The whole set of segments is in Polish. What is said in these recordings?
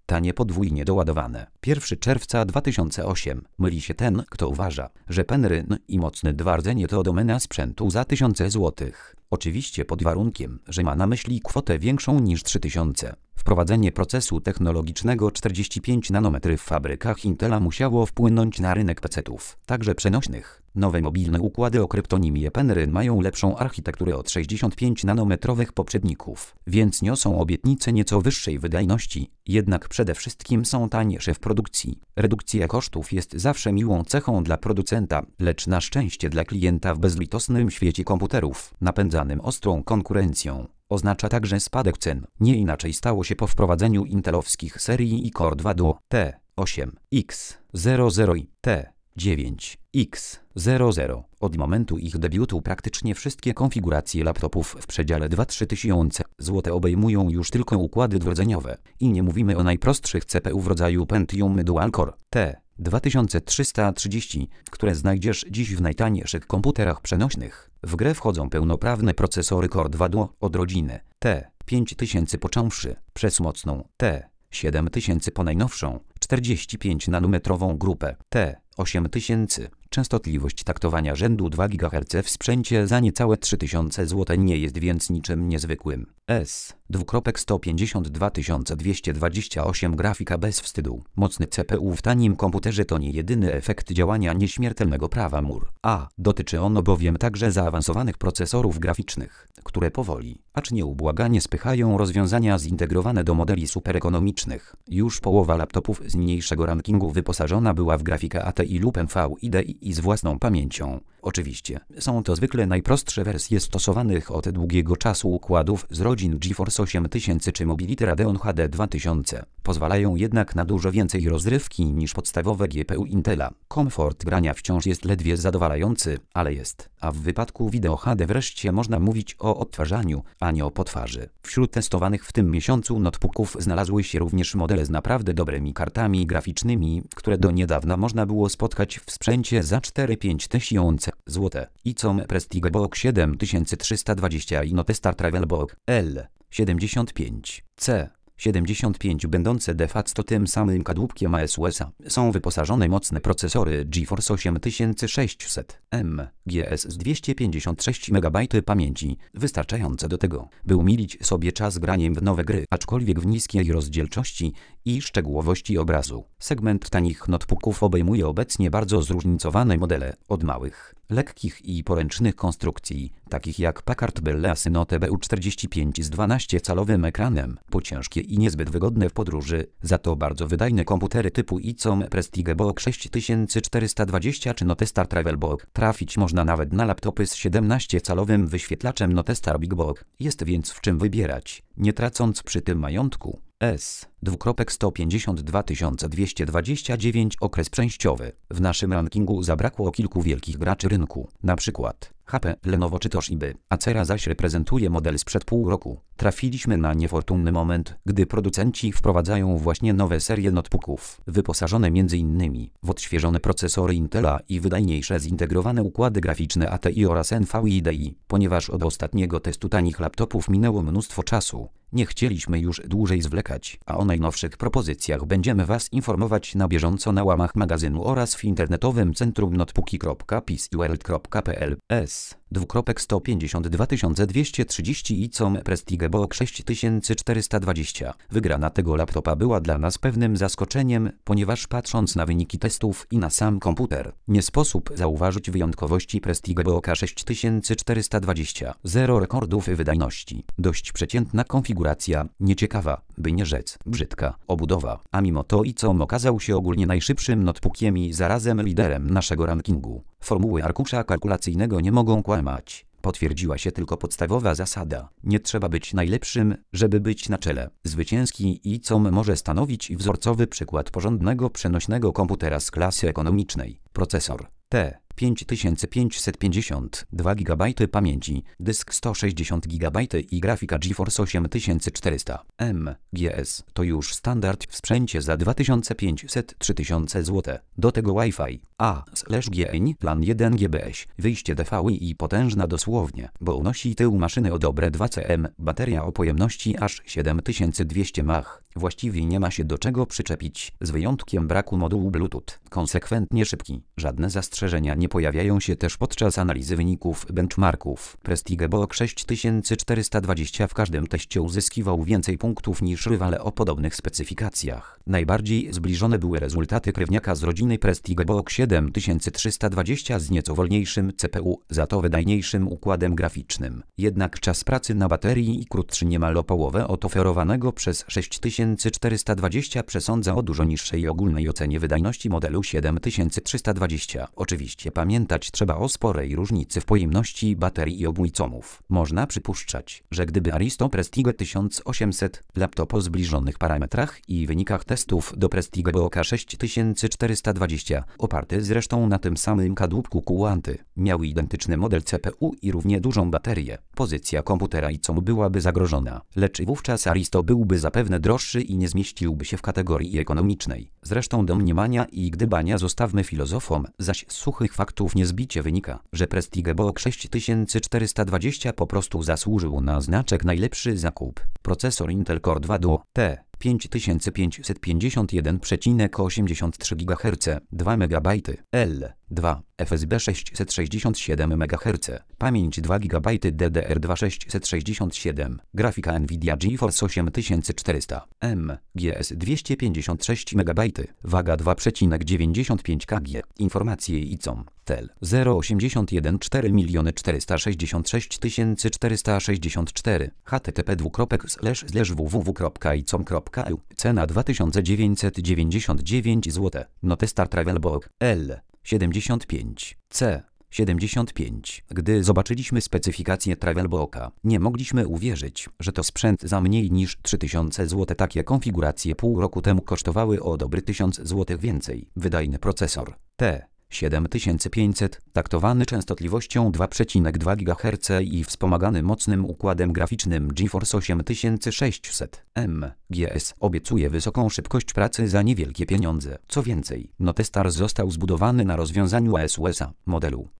tanie podwójnie doładowane. 1 czerwca 2008. Myli się ten, kto uważa, że penryn i mocne dwardzenie to domena sprzętu za tysiące złotych. Oczywiście pod warunkiem, że ma na myśli kwotę większą niż 3000. Wprowadzenie procesu technologicznego 45 nanometry w fabrykach Intela musiało wpłynąć na rynek PC-ów, także przenośnych. Nowe mobilne układy o kryptonimie Penryn mają lepszą architekturę od 65-nanometrowych poprzedników, więc niosą obietnicę nieco wyższej wydajności, jednak przede wszystkim są tańsze w produkcji. Redukcja kosztów jest zawsze miłą cechą dla producenta, lecz na szczęście dla klienta w bezlitosnym świecie komputerów, napędzanym ostrą konkurencją. Oznacza także spadek cen. Nie inaczej stało się po wprowadzeniu intelowskich serii i-Core 2 Duo T8, X00 i T9, X00. Od momentu ich debiutu praktycznie wszystkie konfiguracje laptopów w przedziale 2-3 tysiące zł obejmują już tylko układy dwurdzeniowe. I nie mówimy o najprostszych CPU w rodzaju Pentium Dual Core T2330, które znajdziesz dziś w najtańszych komputerach przenośnych. W grę wchodzą pełnoprawne procesory Core 2 Duo od rodziny T5000 począwszy przez mocną T7000 po najnowszą 45-nanometrową grupę T8000. Częstotliwość taktowania rzędu 2 GHz w sprzęcie za niecałe 3000 zł nie jest więc niczym niezwykłym. S25228 grafika bez wstydu. Mocny CPU w tanim komputerze to nie jedyny efekt działania nieśmiertelnego prawa Moore. Dotyczy on bowiem także zaawansowanych procesorów graficznych, które powoli, acz nieubłaganie spychają rozwiązania zintegrowane do modeli superekonomicznych. Już połowa laptopów z niniejszego rankingu wyposażona była w grafikę ATI lub NVIDIA i z własną pamięcią. Oczywiście, są to zwykle najprostsze wersje stosowanych od długiego czasu układów z rodzin GeForce 8000 czy Mobility Radeon HD 2000. Pozwalają jednak na dużo więcej rozrywki niż podstawowe GPU Intela. Komfort grania wciąż jest ledwie zadowalający, ale jest. A w wypadku wideo HD wreszcie można mówić o odtwarzaniu, a nie o potwarzy. Wśród testowanych w tym miesiącu notebooków znalazły się również modele z naprawdę dobrymi kartami graficznymi, które do niedawna można było spotkać w sprzęcie za 4-5 tysiące zł. ICOM Prestigebook 7320 i Notestar Travelbook L75C75 będące de facto tym samym kadłubkiem ASUS-a, są wyposażone mocne procesory GeForce 8600M GS z 256 MB pamięci, wystarczające do tego, by umilić sobie czas graniem w nowe gry, aczkolwiek w niskiej rozdzielczości i szczegółowości obrazu. Segment tanich notebooków obejmuje obecnie bardzo zróżnicowane modele, od małych, lekkich i poręcznych konstrukcji, takich jak Packard Bell Note BU45 z 12-calowym ekranem, po ciężkie i niezbyt wygodne w podróży, za to bardzo wydajne komputery typu ICOM Prestigebook 6420 czy Notestar Travelbook. Trafić można nawet na laptopy z 17-calowym wyświetlaczem Notestar BigBook. Jest więc w czym wybierać, nie tracąc przy tym majątku. S25229 okres przejściowy. W naszym rankingu zabrakło kilku wielkich graczy rynku, na przykład HP, Lenovo czy Toshiba. Acera zaś reprezentuje model sprzed pół roku. Trafiliśmy na niefortunny moment, gdy producenci wprowadzają właśnie nowe serie notebooków, wyposażone m.in. w odświeżone procesory Intela i wydajniejsze zintegrowane układy graficzne ATI oraz NVIDIA. Ponieważ od ostatniego testu tanich laptopów minęło mnóstwo czasu, nie chcieliśmy już dłużej zwlekać, a o najnowszych propozycjach będziemy Was informować na bieżąco na łamach magazynu oraz w internetowym centrum notebooki.pcworld.pl. S2522930 ICOM Prestigebook 6420. Wygrana tego laptopa była dla nas pewnym zaskoczeniem, ponieważ patrząc na wyniki testów i na sam komputer, nie sposób zauważyć wyjątkowości Prestigebooka 6420. Zero rekordów wydajności. Dość przeciętna konfiguracja, nieciekawa, by nie rzec brzydka obudowa. A mimo to ICOM okazał się ogólnie najszybszym notebookiem i zarazem liderem naszego rankingu. Formuły arkusza kalkulacyjnego nie mogą kłamać. Potwierdziła się tylko podstawowa zasada. Nie trzeba być najlepszym, żeby być na czele. Zwycięski ICOM może stanowić wzorcowy przykład porządnego przenośnego komputera z klasy ekonomicznej. Procesor T5550, 2 GB pamięci, dysk 160 GB i grafika GeForce 8400 MGS to już standard w sprzęcie za 2500-3000 zł. Do tego Wi-Fi A/GN, plan 1 GBS, wyjście DVI i potężna dosłownie, bo unosi tył maszyny o dobre 2 cm, bateria o pojemności aż 7200 mAh. Właściwie nie ma się do czego przyczepić, z wyjątkiem braku modułu Bluetooth. Konsekwentnie szybki. Żadne zastrzeżenia nie pojawiają się też podczas analizy wyników benchmarków. PrestigeBook 6420 w każdym teście uzyskiwał więcej punktów niż rywale o podobnych specyfikacjach. Najbardziej zbliżone były rezultaty krewniaka z rodziny PrestigeBook 7320 z nieco wolniejszym CPU, za to wydajniejszym układem graficznym. Jednak czas pracy na baterii i krótszy niemal o połowę od oferowanego przez 6420 przesądza o dużo niższej ogólnej ocenie wydajności modelu 7320. Oczywiście pamiętać trzeba o sporej różnicy w pojemności baterii i obujcomów. Można przypuszczać, że gdyby Aristo Prestige 1800, laptop o zbliżonych parametrach i wynikach testów do PrestigeBooka 6420, oparty zresztą na tym samym kadłubku Qanty, miał identyczny model CPU i równie dużą baterię, pozycja komputera i COM byłaby zagrożona, lecz wówczas Aristo byłby zapewne droższy i nie zmieściłby się w kategorii ekonomicznej. Zresztą do mniemania i gdybania zostawmy filozofom, zaś z suchych faktów niezbicie wynika, że PrestigeBook 6420 po prostu zasłużył na znaczek najlepszy zakup. Procesor Intel Core 2 Duo T 5551,83 GHz, 2 MB, L2, FSB 667 MHz, pamięć 2 GB DDR2 667, grafika Nvidia GeForce 8400, MGS 256 MB, waga 2,95 kg, informacje i COM, TEL 081 40466 464, http://www.icom.eu, cena 2999 zł, Notestar Travelbook L75, C75. Gdy zobaczyliśmy specyfikację Travelbooka, nie mogliśmy uwierzyć, że to sprzęt za mniej niż 3000 zł. Takie konfiguracje pół roku temu kosztowały o dobry 1000 zł więcej. Wydajny procesor T7500, taktowany częstotliwością 2,2 GHz i wspomagany mocnym układem graficznym GeForce 8600 MGS obiecuje wysoką szybkość pracy za niewielkie pieniądze. Co więcej, Notestar został zbudowany na rozwiązaniu ASUS-a modelu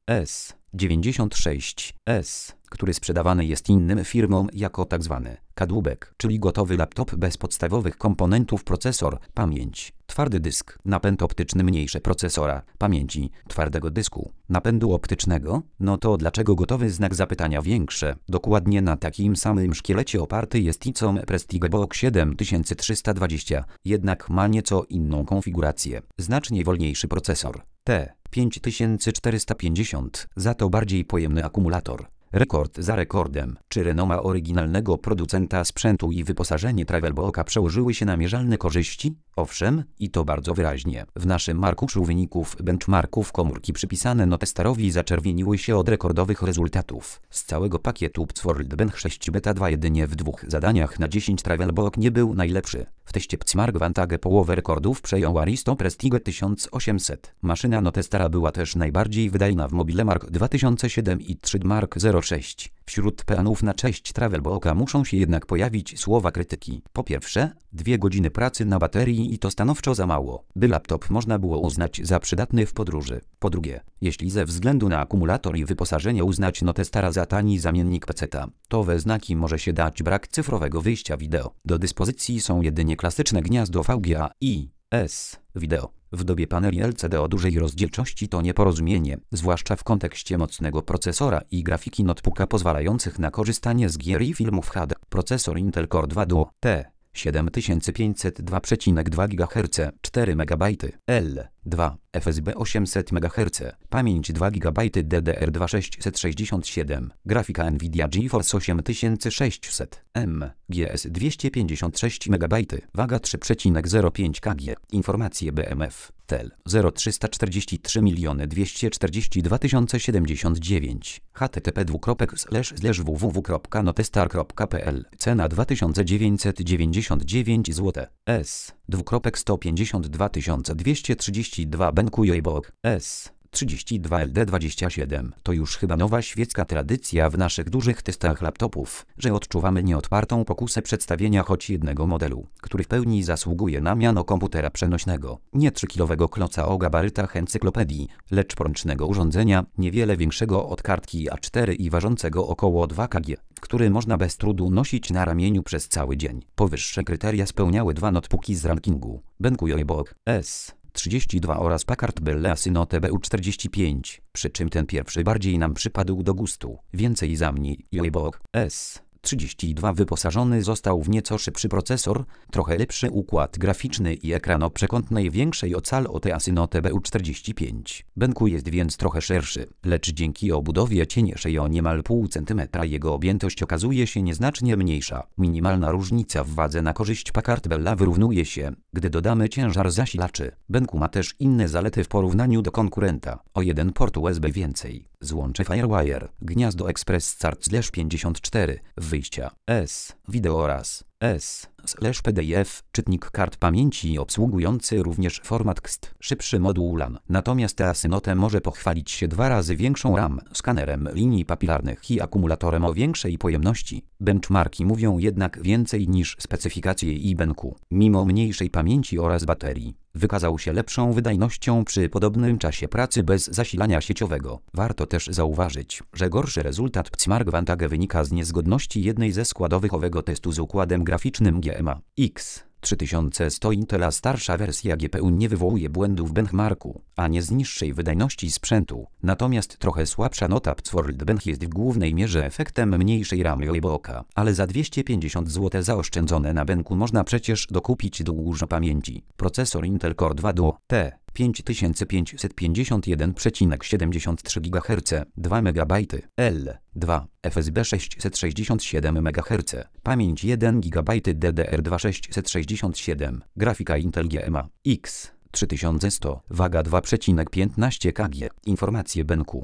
S96S, który sprzedawany jest innym firmom jako tzw. kadłubek, czyli gotowy laptop bez podstawowych komponentów: procesor, pamięć, twardy dysk, napęd optyczny, mniejsze procesora, pamięci, twardego dysku, napędu optycznego. No to dlaczego gotowy znak zapytania? Większe. Dokładnie na takim samym szkielecie oparty jest ICOM PrestigeBook 7320, jednak ma nieco inną konfigurację. Znacznie wolniejszy procesor T5450, za to bardziej pojemny akumulator. Rekord za rekordem. Czy renoma oryginalnego producenta sprzętu i wyposażenie Travelbooka przełożyły się na mierzalne korzyści? Owszem, i to bardzo wyraźnie. W naszym arkuszu wyników benchmarków komórki przypisane Notestarowi zaczerwieniły się od rekordowych rezultatów. Z całego pakietu PCWorld Bench 6 Beta 2 jedynie w 2 zadaniach na 10 Travelbook nie był najlepszy. W teście PCMark Vantage połowę rekordów przejął Aristo Prestige 1800. Maszyna Notestara była też najbardziej wydajna w Mobile Mark 2007 i Trademark 06. Wśród peanów na cześć Travelbooka muszą się jednak pojawić słowa krytyki. Po pierwsze, 2 godziny pracy na baterii i to stanowczo za mało, by laptop można było uznać za przydatny w podróży. Po drugie, jeśli ze względu na akumulator i wyposażenie uznać Notestara za tani zamiennik peceta, to we znaki może się dać brak cyfrowego wyjścia wideo. Do dyspozycji są jedynie klasyczne gniazdo VGA i S wideo. W dobie paneli LCD o dużej rozdzielczości to nieporozumienie, zwłaszcza w kontekście mocnego procesora i grafiki notebooka pozwalających na korzystanie z gier i filmów HD. Procesor Intel Core 2 Duo T7500 2,2 GHz, 4 MB, L2, FSB 800 MHz, pamięć 2 GB DDR2 667, grafika Nvidia GeForce 8600, MGS 256 MB, waga 3,05 kg, informacje BMF, TEL 0343 242 079, http://www.notestar.pl, cena 2999 zł, S 152 232 BenQ Book S S32LD27. To już chyba nowa świecka tradycja w naszych dużych testach laptopów, że odczuwamy nieodpartą pokusę przedstawienia choć jednego modelu, który w pełni zasługuje na miano komputera przenośnego. Nie 3-kilowego kloca o gabarytach encyklopedii, lecz poręcznego urządzenia, niewiele większego od kartki A4 i ważącego około 2 kg, który można bez trudu nosić na ramieniu przez cały dzień. Powyższe kryteria spełniały dwa notebooki z rankingu Benku Yoebook S32 oraz Packard Bell Asinote BU45, przy czym ten pierwszy bardziej nam przypadł do gustu. Więcej za mniej. Yoebook S32 wyposażony został w nieco szybszy procesor, trochę lepszy układ graficzny i ekran o przekątnej większej o cal od Asinote BU45. Benku jest więc trochę szerszy, lecz dzięki obudowie cieńszej o niemal pół centymetra jego objętość okazuje się nieznacznie mniejsza. Minimalna różnica w wadze na korzyść Packard Bella wyrównuje się, gdy dodamy ciężar zasilaczy. Benku ma też inne zalety w porównaniu do konkurenta. O jeden port USB więcej, złącze Firewire, gniazdo Express Card/54, wyjścia S, wideo oraz S/PDF, czytnik kart pamięci obsługujący również format XT, szybszy moduł LAN. Natomiast Asinote może pochwalić się 2 razy większą RAM, skanerem linii papilarnych i akumulatorem o większej pojemności. Benchmarki mówią jednak więcej niż specyfikacje i Benku. Mimo mniejszej pamięci oraz baterii, wykazał się lepszą wydajnością przy podobnym czasie pracy bez zasilania sieciowego. Warto też zauważyć, że gorszy rezultat Pcmark Vantage wynika z niezgodności jednej ze składowych owego testu z układem graficznym GMA X3100 Intela. Starsza wersja GPU nie wywołuje błędów benchmarku, a nie z niższej wydajności sprzętu. Natomiast trochę słabsza nota Pcworld Bench jest w głównej mierze efektem mniejszej ramy Yoebooka, ale za 250 zł zaoszczędzone na Benku można przecież dokupić dużo pamięci. Procesor Intel Core 2 Duo T 5551,73 GHz, 2 MB, L2, FSB 667 MHz, pamięć 1 GB DDR2 667, grafika Intel GMA X3100, waga 2,15 kg. Informacje Benku.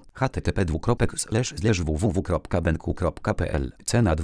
http://www.benku.pl. Cena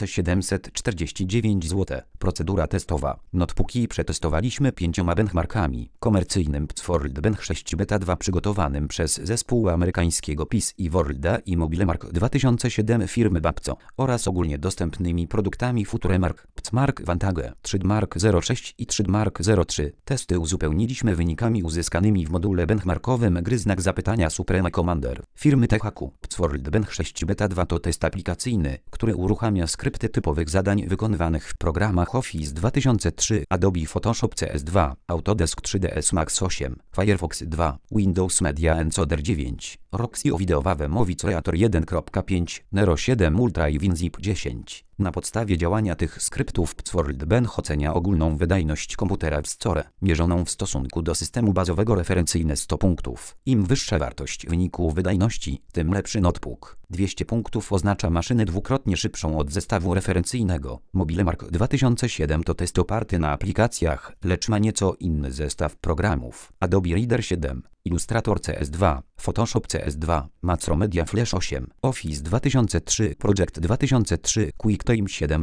2749 zł. Procedura testowa. Notebooki przetestowaliśmy 5 benchmarkami. Komercyjnym Pcworld Bench 6 Beta 2 przygotowanym przez zespół amerykańskiego PC Worlda i MobileMark 2007 firmy Babco oraz ogólnie dostępnymi produktami Futuremark, Pcmark Vantage, Trademark 06 i Trademark 03. Testy uzupełniliśmy wynikami uzyskanymi w module benchmarkowym gry znak zapytania Supreme Commander firmy Techaku. Pcworld Bench 6 Beta 2 to test aplikacyjny, który uruchamia skrypty typowych zadań wykonywanych w programach Office 2003, Adobe Photoshop CS2, Autodesk 3ds Max 8, Firefox 2, Windows Media Encoder 9, Roxy Videowawe Movic Creator 1.5, Nero 7 Ultra i WinZip 10. Na podstawie działania tych skryptów Pcworld Bench ocenia ogólną wydajność komputera w score, mierzoną w stosunku do systemu bazowego referencyjne 100 punktów. Im wyższa wartość wyniku wydajności, tym lepszy notebook. 200 punktów oznacza maszynę dwukrotnie szybszą od zestawu referencyjnego. MobileMark 2007 to test oparty na aplikacjach, lecz ma nieco inny zestaw programów. Adobe Reader 7, Illustrator CS2, Photoshop CS2, Macromedia Flash 8, Office 2003, Project 2003, QuickTime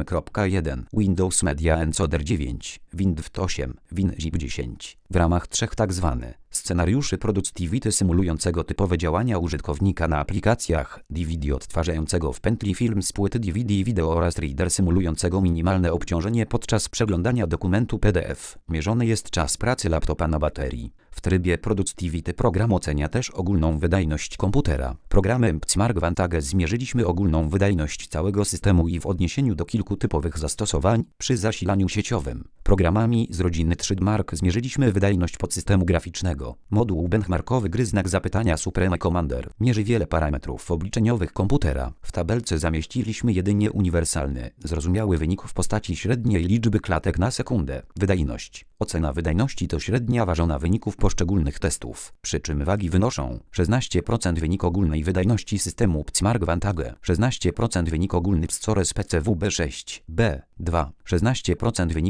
7.1, Windows Media Encoder 9, WinDVT 8, WinZip 10. W ramach 3 tzw. scenariuszy productivity symulującego typowe działania użytkownika na aplikacjach, DVD odtwarzającego w pętli film z płyty DVD i wideo oraz reader symulującego minimalne obciążenie podczas przeglądania dokumentu PDF. Mierzony jest czas pracy laptopa na baterii. W trybie productivity program ocenia też ogólną wydajność komputera. Programem Pcmark Vantage zmierzyliśmy ogólną wydajność całego systemu i w odniesieniu do kilku typowych zastosowań przy zasilaniu sieciowym. Programami z rodziny Trademark zmierzyliśmy wydajność podsystemu graficznego. Moduł benchmarkowy gry znak zapytania Supreme Commander mierzy wiele parametrów obliczeniowych komputera. W tabelce zamieściliśmy jedynie uniwersalny, zrozumiały wynik w postaci średniej liczby klatek na sekundę. Wydajność. Ocena wydajności to średnia ważona wyników poszczególnych testów, przy czym wagi wynoszą 16% wynik ogólnej wydajności systemu Pcmark Vantage, 16% wynik ogólny PCORES PCWB6, B2, 16% wynik ogólny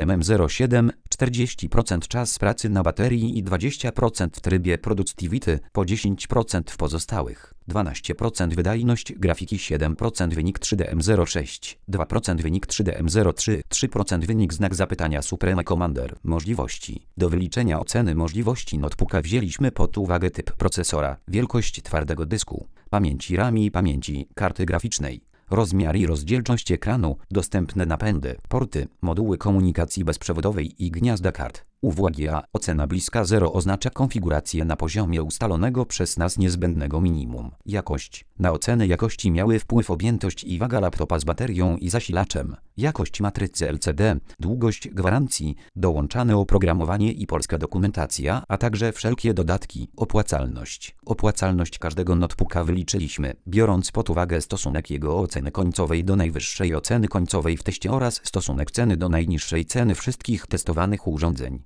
M07, 40% czas pracy na baterii i 20% w trybie Productivity, po 10% w pozostałych. 12% wydajność grafiki, 7% wynik 3D M06, 2% wynik 3D M03, 3% wynik znak zapytania Supreme Commander. Możliwości. Do wyliczenia oceny możliwości notebooka wzięliśmy pod uwagę typ procesora, wielkość twardego dysku, pamięci RAM i pamięci karty graficznej, rozmiar i rozdzielczość ekranu, dostępne napędy, porty, moduły komunikacji bezprzewodowej i gniazda kart. UWGA. Ocena bliska 0 oznacza konfigurację na poziomie ustalonego przez nas niezbędnego minimum. Jakość. Na ocenę jakości miały wpływ objętość i waga laptopa z baterią i zasilaczem, jakość matrycy LCD, długość gwarancji, dołączane oprogramowanie i polska dokumentacja, a także wszelkie dodatki. Opłacalność. Opłacalność każdego notebooka wyliczyliśmy, biorąc pod uwagę stosunek jego oceny końcowej do najwyższej oceny końcowej w teście oraz stosunek ceny do najniższej ceny wszystkich testowanych urządzeń.